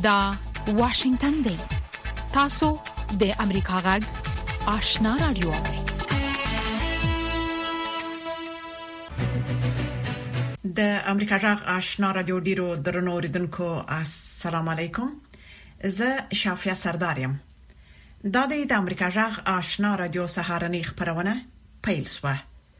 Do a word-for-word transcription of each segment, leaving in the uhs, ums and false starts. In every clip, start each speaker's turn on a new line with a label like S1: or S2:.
S1: دا واشنگتن دی. تاسو د امریکا غږ آشنا رادیو.
S2: د امریکا غږ آشنا رادیو ډیرو درنو اوریدونکو السلام علیکم. زه شافیا سردارم. دا د امریکا غږ آشنا رادیو سهارنی خبرونه پیل شوه.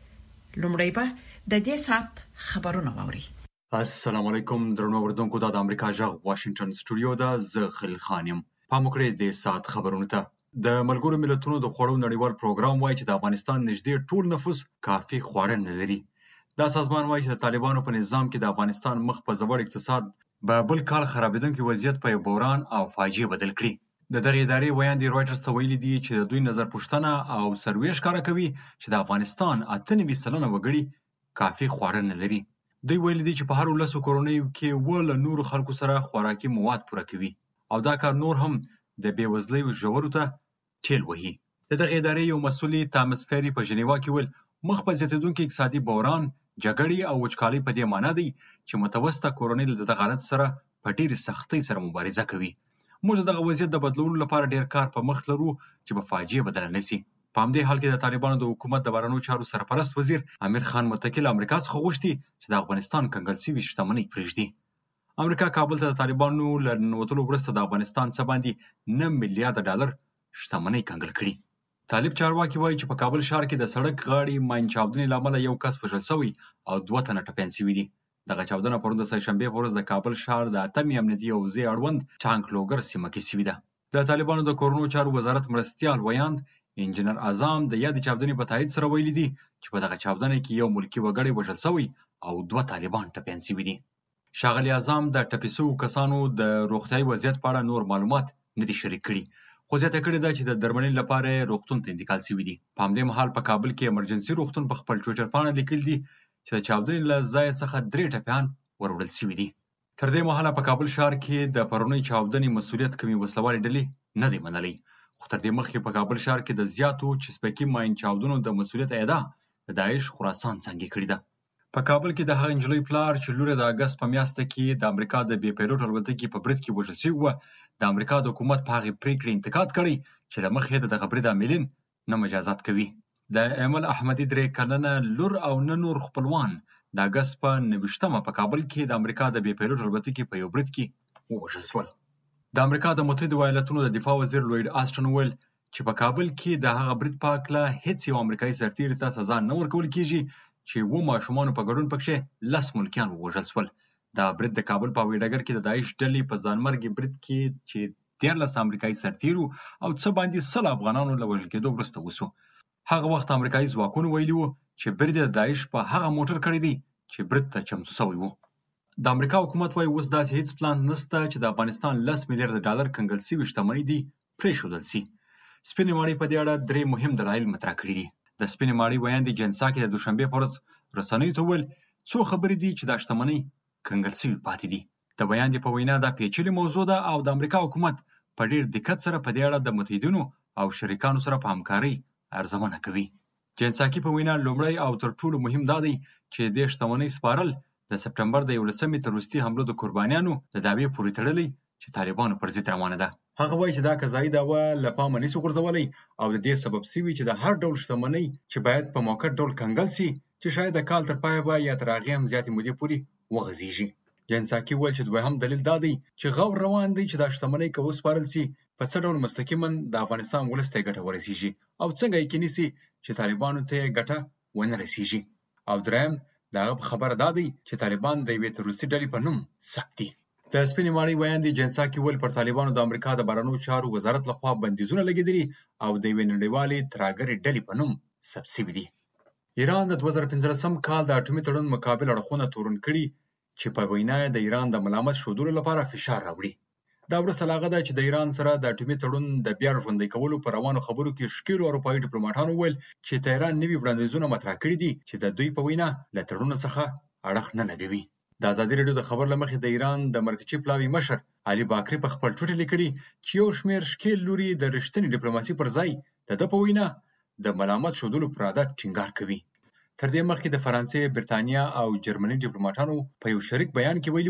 S2: لومړی به د دې سات خبرونه واوري.
S3: السلام علیکم درنو اوریدونکو. د امریکا غږ واشنگټن سټوډیو دا زه خل خانم. پام وکړئ د سات خبرونه ته. د ملګرو ملتونو د خوړو نړیوال پروګرام وايي چې د افغانستان نږدې ټول نفوس کافي خواړه نه لري. دا سازمان وايي چې د طالبانو په نظام کې د افغانستان مخ په ځوړ اقتصاد به بل کال خرابېدونکي وضعیت په بحران او فاجعه بدل کړي. د دغه ادارې ویاند رويټرز ته ویلي دي چې د دوی نظر پوښتنه او سروې ښکاره کوي چې د افغانستان اته نوي سلنه وګړي کافي خواړه نه لري. دوی ویلي دي چې په هر ولسو کورونیو کې ول نور خلکو سره خوراکي مواد پوره کوي او دا کار نور هم د بیوزلۍ ژورو ته ټیل وهي. د دغه ادارې یو مسؤل تامس فری په ژنیوا کې ول مخ په زیاتېدونکي اقتصادي بحران، جګړې او وچکالۍ په دې معنی دی چې متوسطه کورنۍ له دغه حالت سره په ډېرې سختۍ سره مبارزه کوي. موږ دغه وضعیت د بدلولو لپاره ډېر کار په مخ لرو چې په فاجعه بدل نه شي. په همدې حال کې د طالبانو د حکومت د بهرنیو چارو سرپرست وزیر امیر خان متکل امریکا څخه غوښتي چې د افغانستان کنګل شوې شتمنۍ پرېږدي. امریکا کابل ته د طالبانو له ننوتلو وروسته د افغانستان څخه باندې نه میلیارډ ډالر شتمنۍ کنګل کړي. طالب چارواکي وایي چې په کابل ښار کې د سړک غاړې ماین چاودنې له امله یو کس وژل شوی او دوه تنه ټپیان شوي دي. دغه چاودنه پرون د سهشنبې په ورځ د کابل ښار د اتمې امنیتي حوزې اړوند ټانک لوګر سیمه کې شوې ده. د طالبانو د کورونو چارو وزارت مرستیال ویاند انجینر اعظم د یادې چاودنې په تایید سره ویلي دي چې په دغه چاودنه کې یو ملکي وګړی وژل شوی او دوه طالبان ټپیان شوي دي. ښاغلي اعظم د ټپي شویو کسانو د روغتیايي وضعیت په اړه نور معلومات نه دي شریک کړي، خو زیاته کړې ده چې د درملنې لپاره روغتون ته انتقال شوي دي. په همدې مهال په کابل کې ایمرجنسي روغتون په خپل ټویټر پاڼه لیکلي دي چې د چاودنې له ځایه څخه درې ټپیان وروړل شوي دي. تر دې مهاله په کابل ښار کې د پرونۍ چاودنې مسؤلیت کومې وسلوالې ډلې نه دی منلی، خو تر دې مخکې په کابل ښار کې د زیاتو چسپکي ماین چاودنو د مسؤلیت ادعا د داعش خراسان څنګه کړې ده. په کابل کې د هغه نجلۍ پلار چې لور د اګست په میاشت کې د امریکا د بې پیلوټ الوتکې په برید کې وژل شوی و، د امریکا د حکومت په هغې پریکړې انتقاد کړی چې له مخې د دغه برید عاملین نه مجازات کوي. د ایمل احمدي درې کلنه لور او نه نور خپلوان د اګست په نویشتمه په کابل کې د امریکا د بې پیلوټ الوتکې په یو برید کې ووژل شول. د امریکا د متحده ایالاتونو د دفاع وزیر لوید آسټن ویل چې په کابل کې د هغه برید په هکله هیڅ یو امریکایي سرتیري ته سزا نه ورکول کیږي چې اووه ماشومانو په ګډون پکښې لس ملکیان ووژل شول. دا برید د کابل په هوایي ډګر کې د داعش ډلې په ځانمرګي برید کې چې دیارلس امریکایي سرتیرو او څه باندې سل افغانانو له وژل کېدو وروسته وشو. هغه وخت امریکایي ځواکونو ویلي وو چې برید د داعش په هغه موټر کړی دی چې برید ته چمتو شوی وو. د امریکا حکومت وايي اوس داسې هیڅ پلان نشته چې د افغانستان لس میلیارډ ډالر کنګل شوي شتمنۍ دي پرېښودل شي. سپینې ماڼۍ په دې اړه درې مهم دلایل مطرح کړي دي. د سپینې ماڼۍ ویاندې جنساکي د دوشنبې په ورځ رسنیو ته وویل څو خبرې دي چې دا شتمنۍ کنګل شوي پاتې دي. د ویاندې په وینا دا پیچلې موضوع ده او د امریکا حکومت په ډېر دقت سره په دې اړه د متحدینو او شریکانو سره په همکارۍ ارزونه کوي. جنساکي په وینا لومړی او تر ټولو مهم دا دی چې د شتمنۍ سپارل د سپټمبر د یولسمې تر وروستي حملو د قربانیانو د دعوې پورې تړلی چې طالبانو پر ضد روانه ده. هغه وایي چې دا قضایي دعوه له پامه نشي غورځولی او د دې سبب شوي چې د هر ډول شتمنۍ چې باید په موقت ډول کنګل شي چې شاید د کال تر پایه به یا تر هغې هم زیاتې مودې پورې وغځېږي. جنساکي وویل چې دویم دلیل دا دی چې غور روان دی چې دا شتمنۍ که وسپارل شي په څه ډول مستقیما د افغانستان ولس ته یې ګټه ورسیږي او څنګه یقیني شي چې طالبانو ته یې ګټه ونه رسیږي. او دریم د هغه خبره دا دی چې طالبان د یوې تروریستي ډلې په نوم ثبت دي. د سپینې ماڼۍ ویاندې جنساکي ویل پر طالبانو د امریکا د بهرنیو چارو وزارت لخوا بندیزونه لګېدلي او د یوې نړیوالې ترهګرې ډلې په نوم ثبت شوي دي. ایران د دوه زره پنځلسم کال د اټومي تړون مقابل اړخونه تورن کړي چې په وینا د ایران د ملامت ښودلو لپاره فشار راوړي. دا وروسته له هغه ده چې د ایران سره د اټومي تړون د بیا ژوندی کولو په روانو خبرو کې ښکېلو اروپایي ډیپلوماټانو وویل چې تهران نوي وړاندیزونه مطرح کړي دي چې د دوی په وینا له تړون څخه اړخ نه لګوي. د ازادي راډیو د خبر له مخې د ایران د مرکزي پلاوي مشر علي باکري په خپل ټویټر لیکلي چې یو شمېر ښکېل لوري د رښتینې ډیپلوماسي پر ځای د ده په وینا د ملامت ښودلو پر عادت ټینګار کوي. تر دې مخکې د فرانسې، برتانیا او جرمني ډیپلوماټانو په یو شریک بیان کې ویلي وو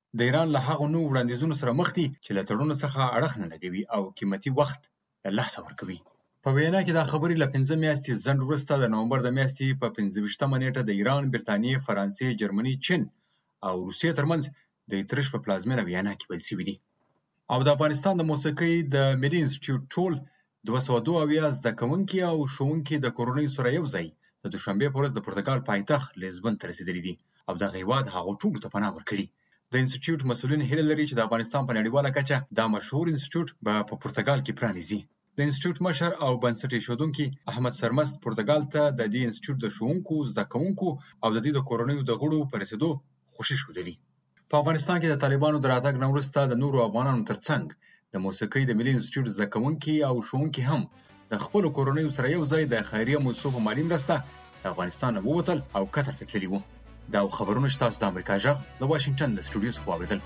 S3: د ایران له هغو نوو وړاندیزونو سره مخ دي چې له تړون څخه اړخ نه لګوي او قیمتي وخت له لاسه ورکوي. په وینا کې دا خبرې له پنځه میاشتې ځنډ وروسته د نومبر د میاشتې په پنځه ویشتمه نیټه د ایران، برتانیې، فرانسې، جرمني، چین او روسیې ترمنځ د اتریش په پلازمینه ویانا کې پیل شوي دي. او د افغانستان د موسیقۍ د ملي انسټیټیوټ ټول دوه سوه دوه اویا زده کوونکي او ښوونکي د کورنۍ سره یو ځای د دوشنبې په ورځ د پرتګال پایتخت لیزبن ته رسېدلي دي او دغه هېواد هغو ټولو ته پناه ورکړي. د انسټیټیوټ مسؤلین هیله لري چې د افغانستان په نړیواله کچه دا مشهور انسټیټیوټ به په پرتګال کې پرانیزي. د انسټیټیوټ مشر او بنسټ ایښودونکي احمد سرمست پرتګال ته د دې انسټیټیوټ د ښوونکو، زده کوونکو او د دې د کورنیو د غړو په رسېدو خوښي ښودلي. په افغانستان کې د طالبانو د راتګ نه وروسته د نورو افغانانو ترڅنګ د موسیقۍ د ملي انسټیټیوټ زده کوونکي او ښوونکي هم د خپلو کورنیو سره یو ځای د خیریه موسسو په مالي مرسته د افغانستان نه ووتل او قطر ته تللي وو. دا خبرونه چې تاسو د امریکا غږ د واشنګټن د سټوډیو څخه واورېدل.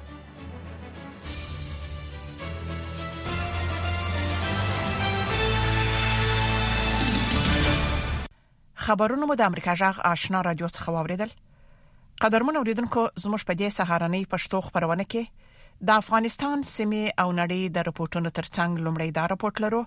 S2: خبرونه مو د امریکا غږ آشنا رادیو څخه واورېدل. قدرمن اوریدونکو، زموږ په دې سهارنۍ پښتو خبرونه کې د افغانستان سیمې او نړۍ د رپورټونو ترڅنګ لومړی دا رپورټ لرو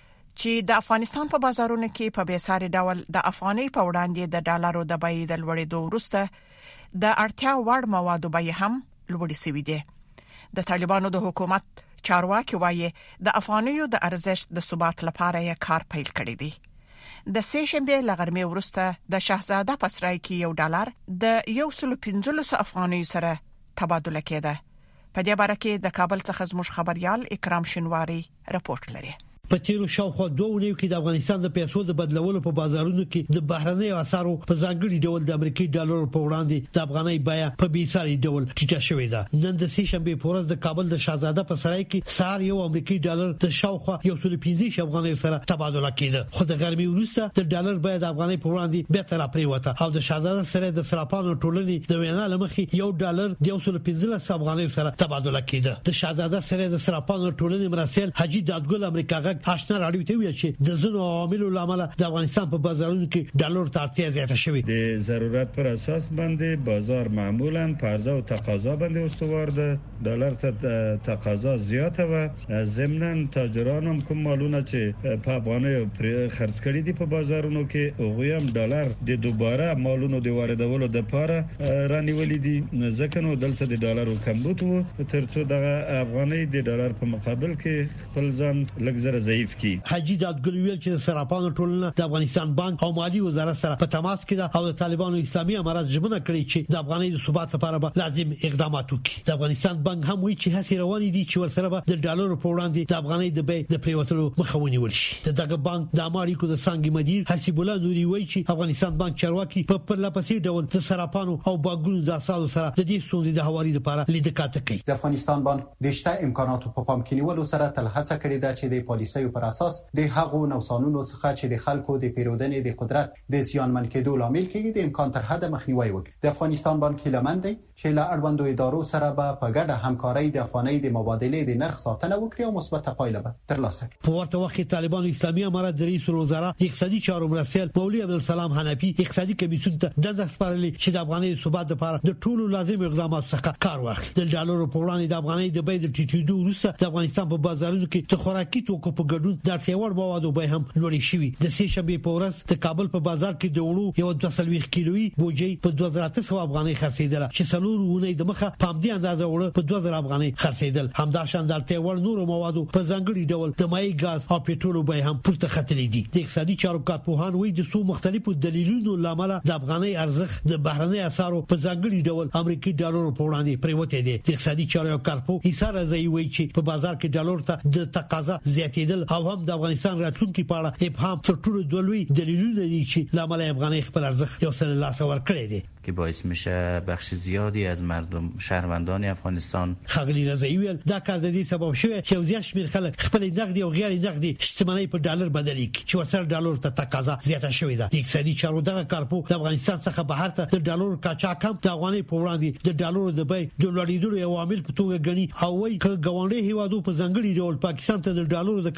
S2: چې د افغانستان په بازارونو کې په بیساري ډول د افغانۍ په وړاندې د ډالرو د بیې د لوړېدو وروسته د اړتیا وړ موادو بیې هم لوړې شوې دي. د طالبانو د حکومت چارواکي وایي د افغانیو د ارزښت د ثبات لپاره یې کار پیل کړی دی. د سې شنبه لغرمې وروسته د شاهزاده په سرای کې یو ډالر د یو سل پنځلس افغانیو سره تبادله کېده. په دې باره کې د کابل څخه زموږ خبريال اکرام شینواری رپورټ لري.
S4: په تیرو شاوخوا دوه ونیو کې د افغانستان د پیسو د بدلولو په بازارونو کې د بهرنۍ اسعارو په ځانګړي ډول د امریکایي ډالر په وړاندې د افغانۍ بیه په بیساري ډول ټیټه شوې ده. نن د سې شنبه په ورځ د کابل د شاهزاده په سرای کې سار یو امریکایي ډالر د شاوخوا یو سل پنځه افغانۍ سره تبادله کېده. خو د ګرمي وروسته د ډالر بیه د افغانۍ په وړاندې به تر پریوته او د شاهزاده سره د سراپانو ټولنې د وینا لمخې یو ډالر د یو سل پنځه افغانۍ سره تبادله کېده. د شاهزاده سره د سراپانو ټولنې مرسل حاجی دادګل امریکا غږ آشنا راډیو ته ویل چې د زنو عواملو لامل د افغانستان په بازارونو کې ډالر ته اړتیا زیاته شوې.
S5: د ضرورت پر اساس باندې بازار معمولا په عرضه او تقاضا باندې استوار ده. ډالر ته تقاضا زیاته و، ضمناً تاجران هم کوم مالونه چې په افغانۍ خرڅ کړي دي په بازارونو کې هغه هم ډالر د دوباره مالونو د واردولو د لپاره رانیولې دي. ځکه نو دلته د ډالرو کمبود وو ترڅو د افغانۍ د ډالر په مقابل کې خپل ځان لږ ضعیف کړي.
S4: حاجی دادګل ویل چې سراپانو ټولنه د افغانستان بانک او مالی وزارت سره په تماس کې ده او د طالبانو اسلامي امارات ژمنه کړې چې د افغانۍ د ثبات لپاره به لازم اقدامات وکړي. د افغانستان بانک هم وایي چې هڅې روانې دي چې ورسره به د ډالرو په وړاندې د افغانۍ د بیې د پریوتلو مخه ونیول شي. دغه بانک د امریکا د څنګه مدیر حسیب الله نوري وایي چې افغانستان بانک چارواکي په پرلپسې ډول د سراپانو او بانکونو د اساسو سره د دې ستونزې د حوالې لپاره لیدکات کوي.
S6: د افغانستان بانک د شته امکاناتو په پام کې نیولو سره تل هڅه کړې ده چې د پالیسیو پر اساس د هغو نوسانونو څخه چې د خلکو د پیرودنې د قدرت د زیانمن کېدو لامل کېږي د امکان تر حد مخنیوي وکړي. د افغانستان بانک هیله‌مند دی چې له اړوندو ادارو سره به په ګډه همکاري د افغانۍ د مبادلې د نرخ ساتنه وکړي او مثبت پایله به ترلاسه کړي.
S4: په ورته وخت کې طالبانو اسلامي امارات د رئیس الوزرا اقتصادي چارو مرستیال مولوی عبدالسلام حنفي اقتصادي کمیسیون ته د دسپارلي چې د افغانۍ ثبات لپاره د ټولو لازم اقداماتو څخه کار واخلي. د ډالرو په وړاندې د افغانۍ د بیې د ټیټېدو وروسته د افغانستان په بازارونو کې د خوراکي توکو په ګډون د اړتیا وړ موادو بیې هم لوړې شوې. د سې شنبه په ورځ د کابل په بازار کې د وړو یو دوه سل کیلویي بوجي په دوه زره اته سوه افغانۍ خرڅېدل چې څلور ونې د مخه په همدې اندازه وړو په دوه زره افغانۍ خرڅېدل. همدا شان د اړتیا وړ نورو موادو په ځانګړي ډول د مایع ګاز او پېټرول بیې هم پورته ختلې دي. د اقتصادي چارو کارپوهان وایي د څو مختلفو دلیلونو لامل د افغانۍ ارزښت د بهرنۍ اسعارو په ځانګړي ډول امریکایي ډالر په وړاندې پریوته دي. د اقتصادي چارو کارپو ایثار رضایی وایي چې په بازار کې ډالر ته د تقاضا زیاتېدل او هم د افغانستان راتلونکي په اړه ابهام تر ټولو دلوي دلیلونه دي چې لامل افغانۍ خپل ارزښت یو سل لاس ور کړی دی
S7: که باعث میشه بخش زیادی از مردم شهروندان افغانستان
S4: خغلی رضایی ویل دا کار د دې سبب شوی چې زیات شمیر خلک خپل نقدي او غیر نقدي شتمنۍ په ډالر بدلي چې ورسره ډالر ته تقاضا زیاته شوې ده. د اقتصادي چارو دغه کارپو د افغانستان څخه بهر ته د ډالر قاچاق هم د افغانۍ په وړاندې د ډالر د بیې د لوړېدو یو عامل په توګه ګڼي او وايي چې ګاونډي هیوادو په ځنګړي ډول پاکستان ته د ډالر د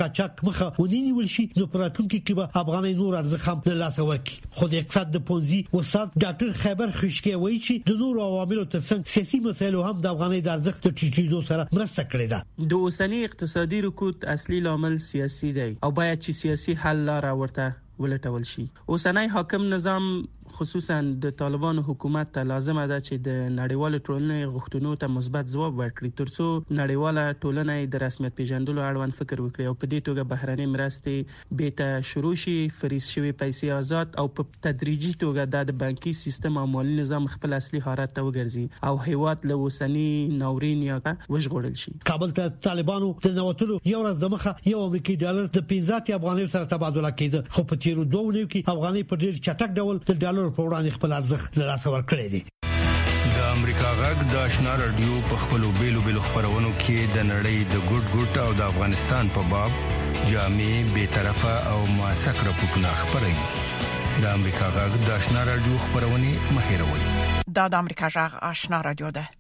S4: قاچاق مخه ونیول شي نو پراتونکو کې به افغاني نور ارزښت هم له لاسه ورکړي. خو د اقتصاد د پونزي وسات ډاکټر خیبر خشکی وایي چې د نور عواملو ترڅنګ سیاسي مسایلو هم د افغاني د ارزښت د ټیټېدو سره مرسته کړې ده.
S8: د اوسنی اقتصادي رکود اصلي لامل سیاسي دی او باید چې سیاسي حل لاره ورته ولټول شي. اوسنی حاکم نظام خصوصا د طالبانو حکومت ته لازمه ده چې د نړیوال ټولنې غوښتنو ته مثبت ځواب ورکړي ترڅو نړیواله ټولنه د رسمیت پیژندلو اړوند فکر وکړي او په دې توګه بهرنۍ مرستې بیرته شروع شي، فریز شوی پیسې آزاد او په تدریجي توګه د بانکي سیستم او مالي نظام خپل اصلي حالت ته وګرځي او هیواد له اوسنی ناورین یا وژغورل شي.
S4: کابل ته طالبانو د نوټلو یو ورځ د مخه یو امریکایي ډالر د پنځه افغانۍ سره تبادله کېده، خو په تیرو دوه ونیو کې افغانۍ په ډیر چټک ډول د ډالر په وړاندې خپل ارزښت له لاسه ورکړی دی.
S9: د امریکا غږ د آشنا رادیو په خپلو بیلو بیلو خبرونو کې د نړۍ د ګډ ګډ او د افغانستان په باب جامع به طرفه او موثق راپورټونه خبري. د امریکا غږ د آشنا رادیو خبرونه مهیروي.
S2: دا د امریکا غږ آشنا رادیو ده.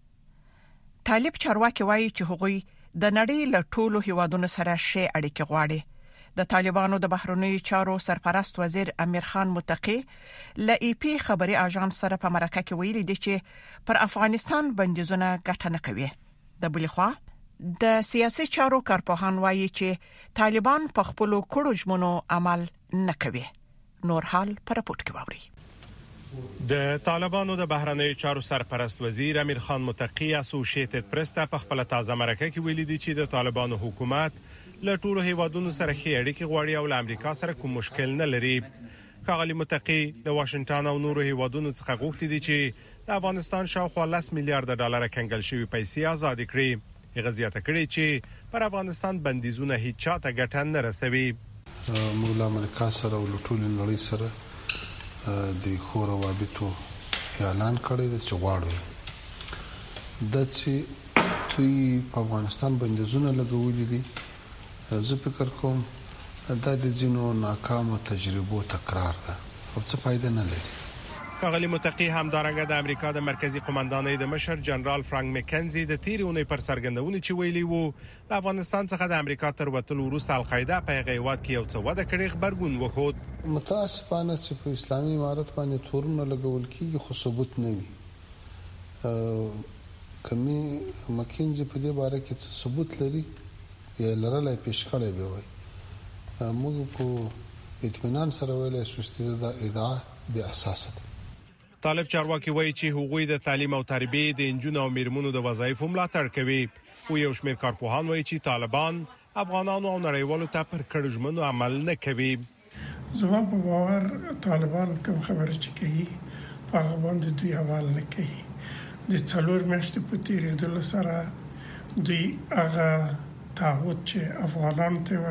S2: طالب چارواکي وایي چې هغوی د نړۍ له ټولو هیوادونو سره شې اړیکې غواړي. د طالبانو د بهرنیو چارو سرپرست وزیر امیر خان متقی ل ای پی خبري اژانس سره په مرکه کې ویلي دی چې پر افغانستان بندیزونه ګټه نه کوي. د بل خوا د سیاسي چارو کارپوهان وایي چې طالبان په خپل کړو ژمنو عمل نه کوي. نور حال پر راپورټ کې ووري.
S10: د طالبانو د بهرنیو چارو سرپرست وزیر امیر خان متقی اسوسییټډ پریس ته په خپل تازه مرکه کې ویلي دی چې د طالبانو حکومت له ټولو هیوادونو سره ښې اړیکې غواړي او له امریکا سره کوم مشکل نه لري. ښاغلي متقی له واشنگټن او نورو هیوادونو څخه غوښتي دي چې د افغانستان شاوخوا لس میلیارډ ډالر کنګل شوی پیسې آزاد کړي. هغه زیاته کړي چې پر افغانستان بندیزونه هیڅ چاته ګټه نه رسوي.
S11: مولا امریکا سره او ټول نړۍ سره د خور روابطو اعلان کړی دی چې غواړي د چې دوی په افغانستان بندیزونه لګولي دي. زه فکر کوم دا د ځینو ناکامو تجربو تکرار ده او څه فائدہ نه لري.
S10: ښاغلي متقی همدارنګه د امریکا د مرکزی قومندانۍ د مشر جنرال فرانک مکنزي د تیرونې پر سرګندونې چې ویلي وو د افغانستان څخه د امریکا تر وتلو وروسته القاعده په هیواد کې یو څه وده کړې خبرګون وخود.
S11: متاسفانه چې په اسلامي امارت باندې تورونه لګول کیږي خو ثبوت نه وي. کمی مکنزي په دې باره کې څه ثبوت لري یا لرلای پیش کړی به وای. موږ په اطمینان سره ویلای شو چې دا ادعا بې اساس ده.
S10: طالب چارواکي وایي چې حقوقي د تعلیم او تربیه د انجونو او میرمنو د وظایفو ملاتړ کوي. خو یو شمېر کارپوهان وایي چې طالبان افغانانو او نړیوالو ته پر کړو ژمنو عمل نه کوي.
S12: زما په باور طالبان کوم خبره چې کوي په هغه باندې دوی عمل نه کوي. د څلور میاشتې په تیریدلو سره دوی هغه تعهد چې افغانانو ته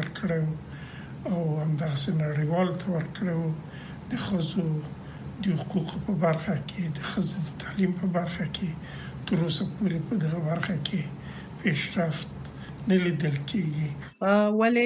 S12: ورکړو او همداسې نړیوال ته ورکړو د خزو د حقوق په برخه کې د خزو د تعلیم په برخه کې تر اوسه پورې په دغه برخه کې پیشرفت نه لیدل کېږي.
S13: ولی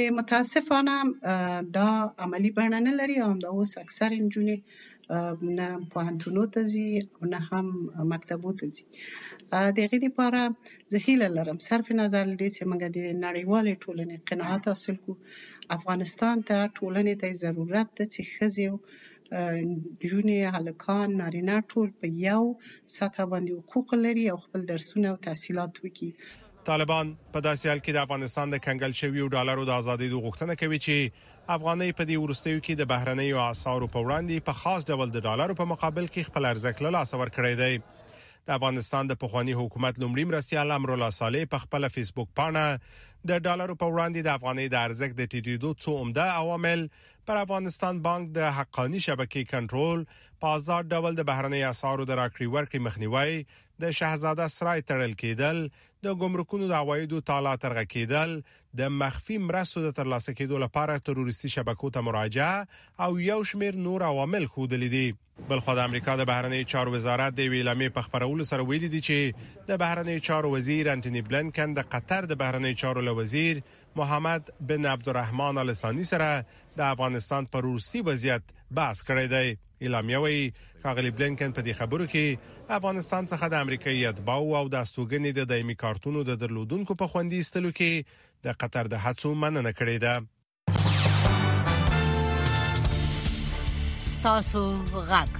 S13: متاسفانه دا عملی بڼه نه لري او دا اوس اکثر نجونې نه پوهنتونو ته ځي او نه هم مکتبو ته ځي. د هغې لپاره زه هیله لرم صرف نظر له دې چې موږ د نړیوالې ټولنې قناعت حاصل کړو. افغانستان ته ټولنې ته ضرورت ده چې ښځې جونې هلکان نارینه ټول په یو سطح باندې حقوق لري او خپل درسونه او تحصیلات وکړي.
S10: طالبان په داسې حال کې د افغانستان د کنګل شویو ډالرو د ازادۍ غوښتنه کوي چې افغانۍ په دې ورستیو کې د بهرنیو اسعارو په وړاندې په خاص ډول د ډالرو په مقابل کې خپل ارزښت له لاسه ورکړی دی. د افغانستان د پخوانی حکومت لومړی مرستیال امرالله صالح په خپل فیسبوک پاڼه د ډالرو په وړاندې د افغانۍ د ارزښت د ټیټېدو څو عمده عوامل پر افغانستان بانک د حقانی شبکې کنټرول، په آزاد ډول د بهرنۍ اسعارو د راکړې ورکړې مخنیوي، د شاهزاده سرای تړل کېدل، د ګمرکونو د عوایدو تالا ترغه کېدل، د مخفي مرستو د ترلاسه کېدو لپاره تروریستي شبکو ته مراجعه او یو شمېر نور عوامل ښودلي دي. بلخو د امریکا د بهرنیو چارو وزارت د اعلامیې په خبرولو سره ویلي دي چې د بهرنیو چارو وزیر انټونی بلنکن د قطر د بهرنیو چارو وزیر محمد بن عبدالرحمن ال ثانی سره د افغانستان پر روسي وضعیت بحث کړی دی. اعلامیه وايي ښاغلي بلنکن په دې خبرو کې افغانستان څخه د امریکایي اتباعو او د استوګنې د دایمي کارتونو د درلودونکو په خوندي استلو کې د قطر د هڅو مننه کړې ده.
S14: ستاسو غږ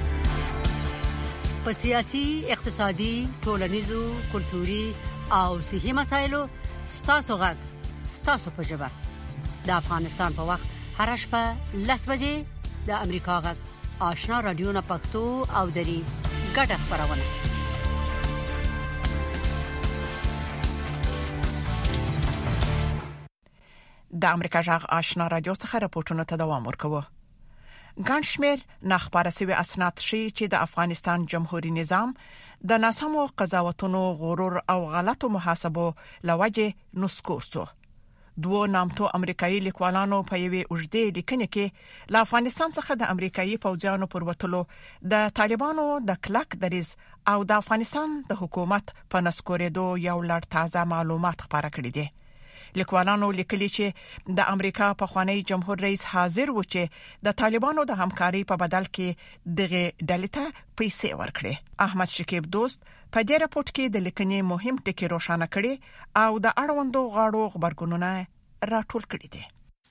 S14: په سیاسي اقتصادي ټولنیزو کلتوري او صحي مسایلو ستاسو غږ ستاسو په ژبه د افغانستان په وخت هر شپه لس بجې د امریکا غږ آشنا رادیو نه پښتو او دری ګډه خبرونه
S2: د امریکا غږ آشنا رادیو څخه راپورټونه ته دوام ورکوي. ګڼ شمېر نخبره سوي اسناد شي چې د افغانستان جمهوریت نظام د ناسمو قضاوتونو غرور او غلطو محاسبو لوجه نسکور شو. دوه نامتو امریکایي لیکوالانو په یوې اوږدې لیکنې کې له افغانستان څخه د امریکایي پوځیانو پر وټلو د طالبانو د کلک دریز او د افغانستان د حکومت په نسکورېدو یو لړ تازه معلومات خبره کړي دي. لیکوالانو لیکلي چې د امریکا په خوانی جمهور رئیس حاضر و چې د طالبانو د همکاري په بدل کې دغه ډلې ته پیسې ورکړي. احمد شکیب دوست په دې راپورټ کې د لیکنې مهم ټکي روښانه کړي او د اړوندو غاړو خبرګونونه راټول کړي دي.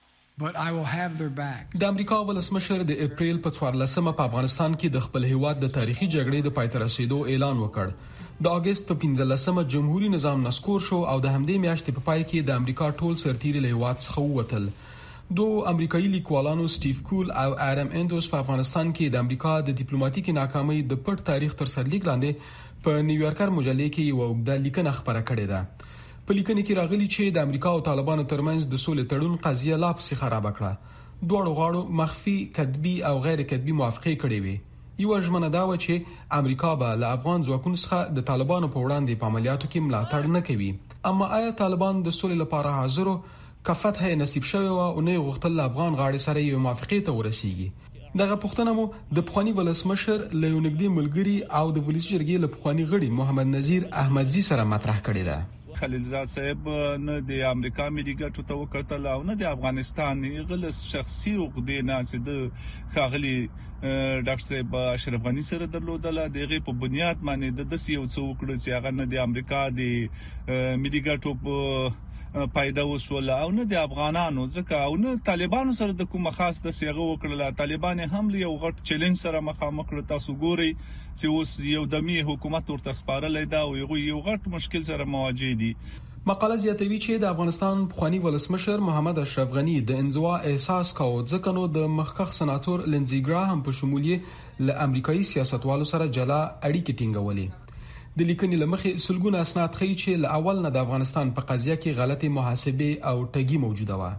S15: د امریکا ولسمشر د اپریل په څوارلسمه په افغانستان کې د خپل هیواد د تاریخي جګړې د پای ته رسیدو اعلان وکړ. د اگست په پنځلسمه جمهوریت نظام نسکور شو او د همدې میاشتې په پای کې د امریکا ټول سرتیري له هیواد څخه ووتل. دوه امریکایي لیکوالانو سټیو کول او آدم اندوس په افغانستان کې د امریکا د ډیپلوماټیکي ناکامۍ د پټ تاریخ تر سرلیک لاندې په نیویارکر مجلې کې یو وګړه لیکنه خبره کړې ده. په لیکنه کې راغلي چې د امریکا او طالبانو ترمنځ د سولې تړون قضیه لا پسې خراب کړه. دوه غاړو مخفي کتبي او غیر کتبي موافقه کړې وي. یو ژمنه دا و چې امریکا به له افغان ځواکونو څخه د طالبانو په وړاندې په عملیاتو کې ملاتړ نه کوي. اما آیا طالبان د سولې لپاره حاضرو کفتح نصیب شوی او نه غوښتل افغان غاړي سره یو موافقه ته ورسیږي؟ دغه پښتنه مو د پخوانی ولسمشر لیونګدي ملګری او د ولسی جرګې له پخوانی غړي محمد نذیر احمدزي سره مطرح کړی ده.
S16: خلیلزاد صاحب نه د امریکا ملي ګټو ته وکتل او نه د افغانستان غلس شخصي عقدې نه چې د خاغلی ډاکټر صاحب اشرف غنی سره درلودل دغه په بنیاد باندې د دسي یو څو وکړ چې هغه نه د امریکا د ملي ګټو په پیدا وسول او نه د افغانانو ځکه او نه طالبانو سره د کومه خاص د سیغه وکړه. طالبان هم یو غټ چیلنج سره مخامخ کړ. تاسو ګورئ چې اوس یو دمي حکومت ورته سپارلې دا او یو غټ مشکل سره مواجه دي.
S15: مقاله زیاتوي چې د افغانستان پخوانی ولسمشر محمد اشرف غنی د انزوا احساس کاوه ځکه نو د مخکخ سناتور لنزي ګراهم په شمولیه له امریکایي سیاستوالو سره جلا اړیکې ټینګولې. د لیکنې لمخې سلګونه اسناد ښیي چې له اول نه د افغانستان په قضیه کې غلطي محاسبه او ټګي موجوده و.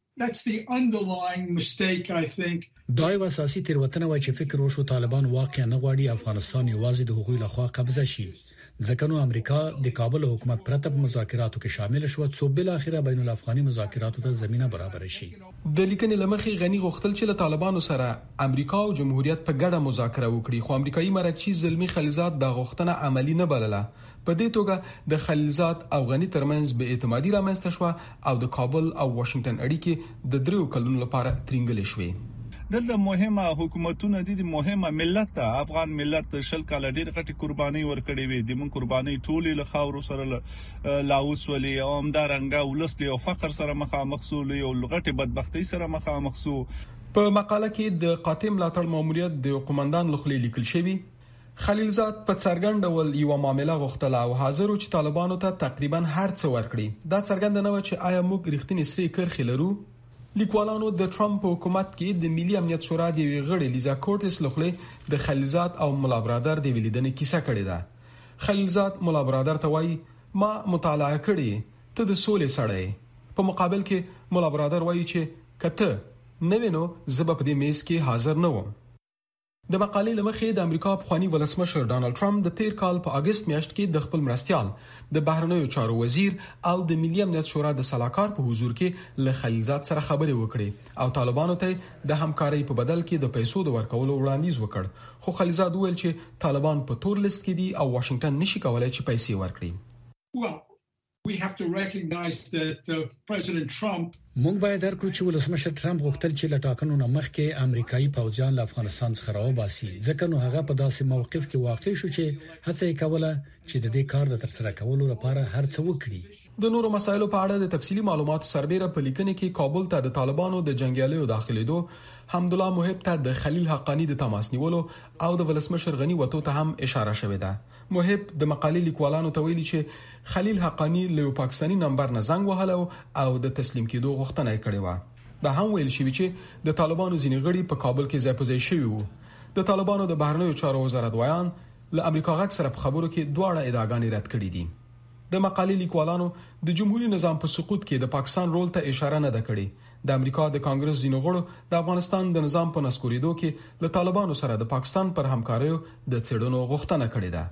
S17: دا یو اساسي تیروتنه و چې فکر وشو طالبان واقعا نه غواړي افغانستان یوازې د حقوقي لخوا قبضه شي. ځکه نو امریکا د کابل حکومت پرته په مذاکراتو کې شامل شو څو بل اخره بین الافغاني مذاکراتو ته زمينه برابر شي.
S15: د لیکنې لمخې غنی غوښتل چې له طالبانو سره امریکا او جمهوریت په ګډه مذاکره وکړي خو امریکایي مرکزی زلمی خلیلزاد د غوښتنه عملی نه بلله. په دې توګه د خلیلزاد او غنی ترمنځ به اعتمادي رامنځته شو او د کابل او واشنگټن اړیکې د دریو کلونو لپاره ترنګلې شوې.
S16: دلته مهمه حکومتونه دي، مهمه ملت ته افغان ملت شل کال ډیر غټي قرباني ورکړې وي. د من قرباني ټولې له خاور سره لاوس ولې او همدارنګه ولس دی او فقر سره مخامخ سو او لغټي بدبختی سره مخامخ سو.
S15: په مقاله کې د قاتم لاتړ ماموریت د قومندان لخوا لیکل شوی خلیلزاد په څرګند ډول یو معاملې غوښتله او حاضر و چې طالبانو ته تقریبا هر څه ورکړي. دا څرګند نه و چې آیا موږ رښتینی سری کرخي لرو. لیکوالانو د ټرمپ حکومت کې د ملي امنیت شورا د غړي لیزا کورټس لخوا د خلیلزاد او مولا برادر د ولیدنې کیسه کړې ده. خلیلزاد مولا برادر ته وایي ما مطالعه کړې ته د سولې سړی. په مقابل کې مولا برادر وایي چې کته نه وینو زب په دې میز کې حاضر نه وم. د مقالې لمخې د امریکا پخوانی ولسمشر ډانلډ ټرمپ د تیر کال په اگست میاشت کې د خپل مرستيال د بهرنیو چارو وزیر او د ملي امنیت شورا د سلاکار په حضور کې له خلیلزاد سره خبرې وکړې او طالبانو ته د همکارۍ په بدل کې د پیسو د ورکولو وړاندیز وکړ. خو خلیلزاد ویل چې طالبان په تور لیست کې دي او واشنگټن نشي کولای چې پیسې ورکړي.
S18: Well, we have to recognize that uh, President Trump
S17: مونږ باید درکړو چې ولسمشر ټرمپ غوښتل چې له ټاکنو نه مخکې امریکایي پوځیان له افغانستان څخه راوباسي. ځکه نو هغه په داسې موقف کې واقع شو چې هڅه یې کوله چې د دې کار د ترسره کولو لپاره هر څه وکړي.
S15: د نورو مسایلو په اړه د تفصیلی معلوماتو سربېره په لیکنه کې کابل ته د طالبانو د جنگیالیو داخليدو حمدالله محب ته د خلیل حقانی د تماس نیولو او د ولسمشر غنی وته ته هم اشاره شوې ده. محب د مقالې لیکوالانو ته ویلي چې خلیل حقانی له پاکستانی نمبر نه زنګ وهلو او د تسلیم کېدو غوښتنه یې کړې و. دا هم ویل شوی چې د طالبانو ځینې غړي په کابل کې ځای په ځای شوي وو. د طالبانو د بهرنیو چارو وزارت وایان له امریکا غږ سره په خبرو کې دواړه ادعاګانې رد کړې دي. د مقالې لیکوالانو د جمهوریت نظام په سقوط کې د پاکستان رول ته اشاره نه ده کړې. د امریکا د کانګرس ځینو غړو د افغانستان د نظام په نسکوریدو کې له طالبانو سره د پاکستان پر همکاریو د څېړنو غوښتنه کړې ده.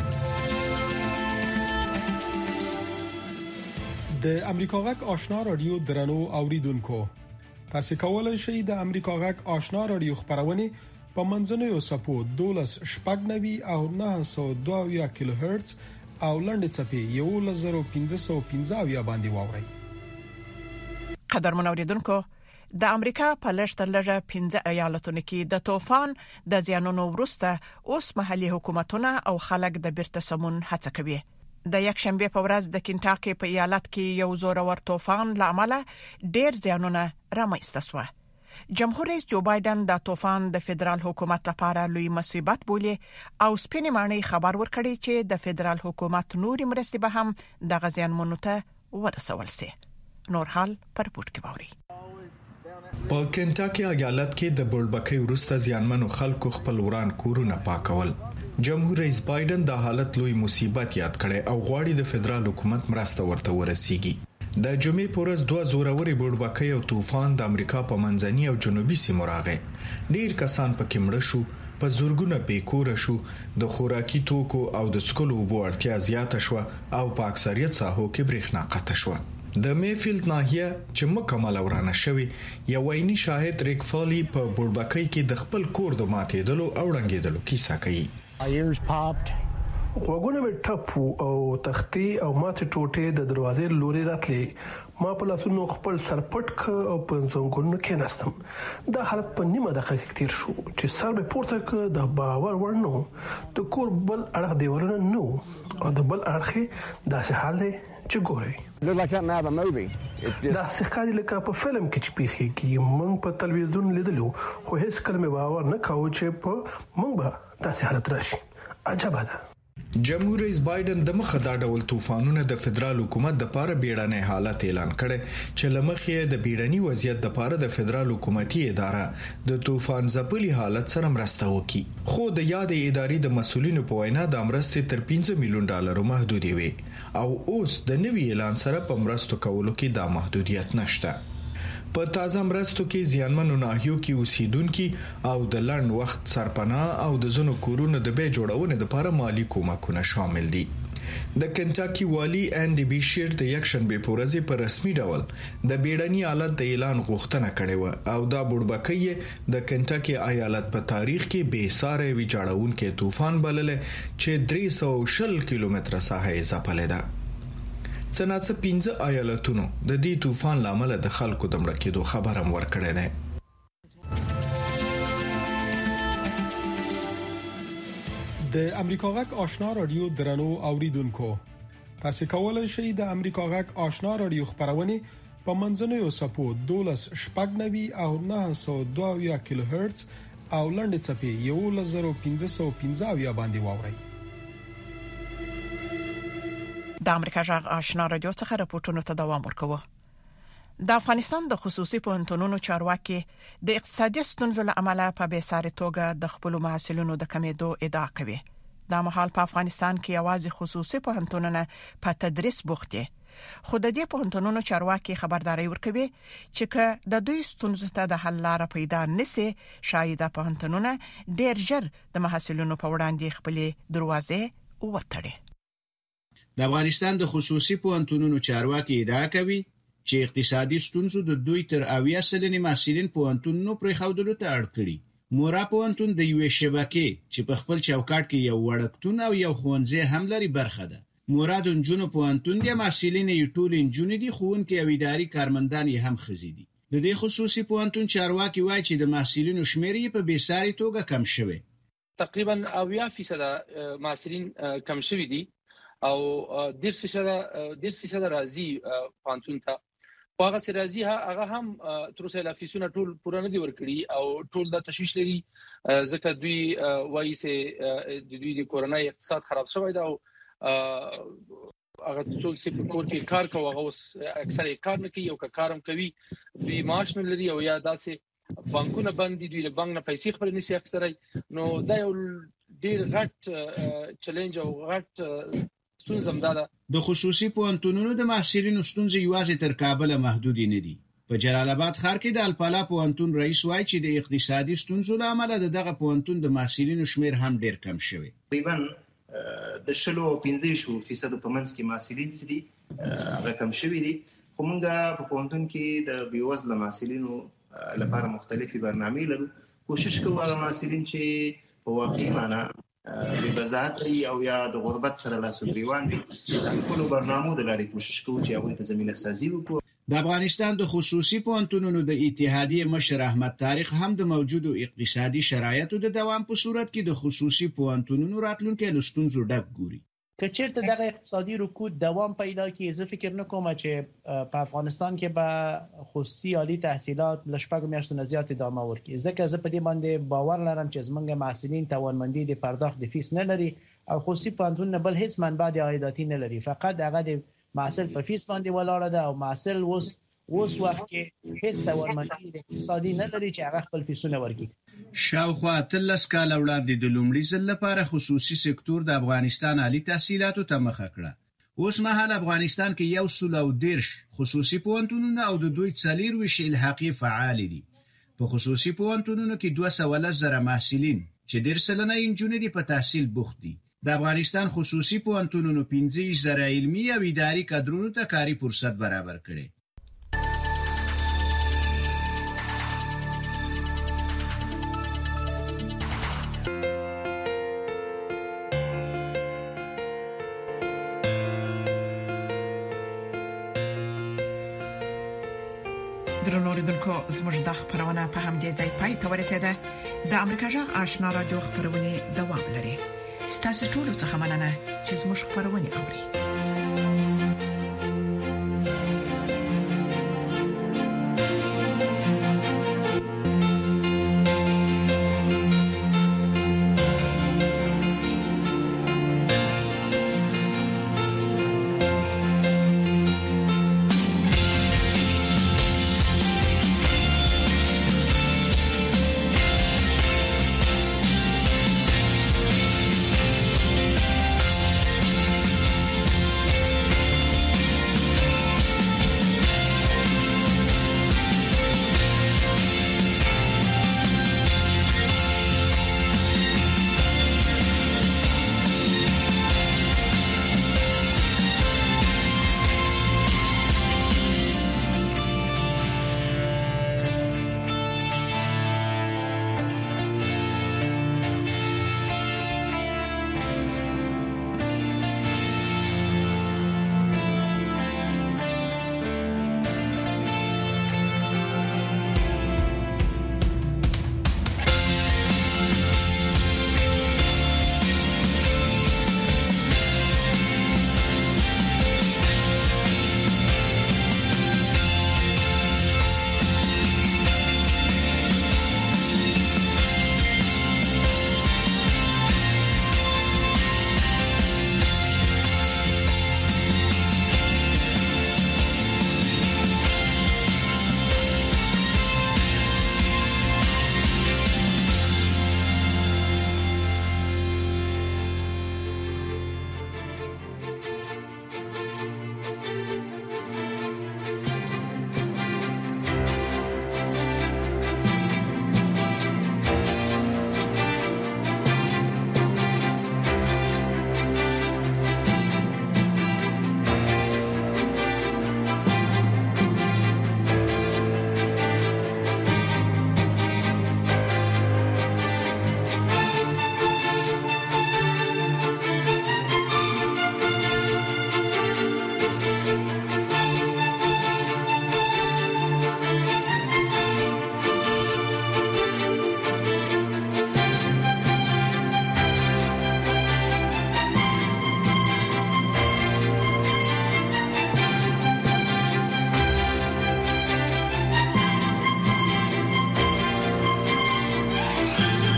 S15: د امریکا غږ آشنا رادیو درنو اوریدونکو، تاسو کولای شئ د امریکا غږ آشنا رادیو خبرونه په منځنوي سپو دولس شپږ نوي او نه سوه دوه کیلو هرتز او لنډ چپی یو لزرو پنځه سوه پنځه باندې واوري.
S2: قدرمن اوریدونکو، د امریکا په لږ تر لږه پنځه ایالتونو کې د طوفان د زیانونو وروسته اوس محلي حکومتونه او خلک د بیرته سمون هڅه کوي. د یک شنبه په ورځ د کنټاکي په ایالت کې یو زورور طوفان لامل ډېر زیانونه رامنځته شوه. جمهور رئیس جو بایدن د طوفان د فدرال حکومت لپاره لوی مصیبت بولي او سپینې ماڼۍ خبر ورکړي چې د فدرال حکومت نوري مرستې به هم د غزيانمنو ته ورسول شي. نور حال پر پورت کې باوري.
S19: په کنټاکي ایالت کې د بولبکۍ وروسته زیانمنو خلکو خپل وران کورونه پاکول. جمهور رئیس بایدن د حالت لوی مصیبت یاد کړي او غواړي د فدرال حکومت مرسته ورته ورسیږي. د جمعې پورز دوه زوروري بوربکۍ او طوفان د امریکا په منځني او جنوبي سیمو راغی. ډیر کسان پکې مړه شو، په زورګونه بیکور شو، د خوراکي توکو او د څښلو اوبو اړتیا زیاته شو او په اکثریت ساحو کې برېښنا قطع شو. د میفیلد ناحیه چې مکمل ورانه شوی، یو ویني شاهد ریک فالی په بوربکۍ کې د خپل کور د ماتېدلو او ړنګېدلو کیسه کوي.
S20: وګونه مې ټپو او تختې او ماته ټوټې د دروازې لوري راتلې. ما په لاسونو خپل سر پټ ک او په څنګهونو کې نستم. دا حالت په نیمه دقیقه کې تیر شو چې سر به پورته ک د باور ورنو. د کور بل اړه دیوالونه نو او د بل اړخه داسې حال دی چې ګوري. دا څنګه لکه په فلم کې چې پیښیږي. موږ په تلویزیون لیدلو خو هیڅ کلمه باور نه کاوه چې په موږ به داسې حالت راشي. عجب ده.
S19: جمهور رئیس بایدن د مخه دا ډول طوفانونه د فدرال حکومت د پاره بیړنی حالت اعلان کړي چې لمخې د بیړنی وضعیت د پاره د فدرال حکومتي اداره د طوفان ځپلي حالت سره مرسته وکړي. خو د یادې ادارې د مسولینو په وینا د مرستې تر پنځه میلیون ډالر محدودې وي او اوس د نوي اعلان سره په مرستو کولو کې دا محدودیت نشته. په تازه مرستو کې زیانمنو ناحیو کې اوسیدونکو او د لړن وخت سرپناه او د زونو کورونو د بیا جوړونې لپاره مالی کومکونه شامل دي. د کنټاکي والی انډي بیشیر د یک شنبه په ورځ په رسمي ډول د بیړني حالت د اعلان غوښتنه کړې و او دا بوربکۍ د کنټاکي ایالت په تاریخ کې بې ساري ویجاړونکې طوفان بلل چې درې سوه شل کیلومتره ساحه یې ځپلې ده. څنګه پنځه ایالتونو د دې طوفان لامل د خلکو د مړ کېدو خبر هم ورکړی دی.
S15: د امریکا غږ آشنا رادیو درنو اوریدونکو، تاسو کولای شئ د امریکا غږ آشنا رادیو خبرونه په منځنوي سپو دولس شپږ نوي او نه سوه دوه کیلو هرتز او لنډ چپی یو لزرو پنځه سوه پنځه باندې واورئ.
S2: د امریکا غږ آشنا رادیو څخه راپورټونو ته دوام ورکوه. د افغانستان د خصوصي پوهنتونونو چارواکي د اقتصادي ستونزو له امله په بیساري توګه د خپل محصلینو د کمیدو ادعا کوي. د مهال په افغانستان کې یوازې خصوصي پوهنتونونه په تدریس بوخت دي. خو د دې پوهنتونونو چارواکي خبرداري ورکوي چې که د دوی ستونزو ته د حل لاره پیدا نشي، شاید پوهنتونونه ډېر ژر د محصلینو په وړاندې خپل دروازې وتړي.
S21: د افغانستان د خصوصي پوهنتونونو چارواکي ادعا کوي چې اقتصادي ستونزو د دوی تر اویا سلنې محصلین پوهنتونونو پرې خودلو ته اړ کړي. مورا پوهنتون د یوې شبکې چې په خپل چوکاټ کې یو وړکتون او یو ښوونځی هم لري برخه ده. مورا د نجونو پوهنتون د محصلین یې ټول نجونې دي، ښوونکي او اداري کارمندان یې هم ښځې دي. د دې خصوصي پوهنتون چارواکي وایي چې د محصلینو شمېر یې په بیساري توګه کم شوی.
S22: تقریبا اویا فیصد محصلین کم شوی دي او ډېر فیصد ډېر فیصد راځي پوهنتون ته هغه سرازي هغه هم تر اوسه لا فیسونه ټول پوره نه دي ورکړي او ټول د تشویش لري ځکه دوی وایي چې د دوی د کورونا اقتصاد خراب شوی دا او هغه ټول چې په کور کې کار کوي هغه اوس اکثره کار نه کوي او کارم کوي دوی معاش نه لري او یا داسې بانکونه بند دي دوی له بانک نه پیسې خپل نشي اخیستلای نو دا یو ډیر غټ چیلنج او غټ ستونزه ده.
S21: د خصوصي پوهنتونونو د محصلینو ستونزې یوازې تر کابل محدود نه دي. په جلال آباد ښار کې د الپالا پوهنتون رئیس وایي چې د اقتصادي ستونزو له امله دغه پوهنتون د محصلینو شمیر هم ډیر کم شوی.
S1: تقریبا د شلو او پنځه فیصد په منځ کې محصلین سدي هغه کم شوی دي. خو موږ په پوهنتون کې د بیوزله محصلینو لپاره مختلفي برنامې لرو. کوشش کوو هغه محصلین چې په واقعي معنا به بزاعت او یا د غربت سره لاس ګریوان دي د ټولو برنامو د لارې کوشش کوو چې هغه ته زمينه سازي وکړو.
S21: د افغانستان د خصوصي پوهنتونونو د اتحادیې مشر احمد طارق هم د موجودو اقتصادي شرایطو د دوام په صورت کې د خصوصي پوهنتونونو راتلونکي له ستونزو ډک ګوري.
S3: که چیرته دغه اقتصادي رکود دوام پیدا کړي زه فکر نکوم چې په افغانستان کې به خصوصي عالی تحصیلات لشپږ میاشتو نه زیات ادامه ورکړي ځکه زه په دې باندې باور لرم چې زمونږ محصلین توانمندي د پرداخت د فیس نه لري او خصوصي پوهنتون بل هیڅ منبع د عایداتی نه لري فقط هغه د محصل په فیس باندې ولاړ ده او محصل اوس اوس وخت کې هیڅ توانمندي د اقتصادي نه لري چې هغه خپل فیسونه ورکړي.
S21: شاوخوا اتلس کاله وړاندې د لومړي ځل لپاره خصوصي سکتور د افغانستان عالی تحصیلاتو ته مخه کړه. اوس مهال افغانستان کې یو سل او دیرش خصوصي پوهنتونونه او د دوی څلور ویش الحاقي فعال دي. په خصوصي پوهنتونونو کې دوه سوه لس زره محصلین چې ډېر سلنه انجونې دي په تحصیل بوخت دي. د افغانستان خصوصي پوهنتونونو پنځه ویشت زره علمي او اداري کادرونو ته کاري فرصت برابر کړي.
S2: درنو اوریدونکو زموږ د خبرونه په همدې ځای پای ته ورسیده. د امریکا جغ آشنا رادیو خبرونه دوام لري. ستاسو ټول څه مننه چې زموږ خبرونه اوري.